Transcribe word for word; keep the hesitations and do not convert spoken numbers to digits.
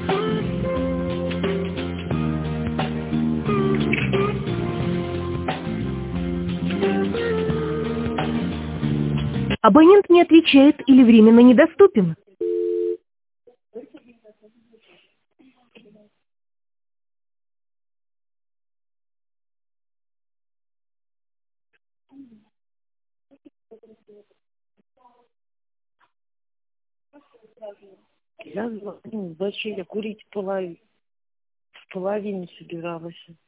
Абонент не отвечает или временно недоступен. Я звоню, вообще я курить в половине, в половине собиралась.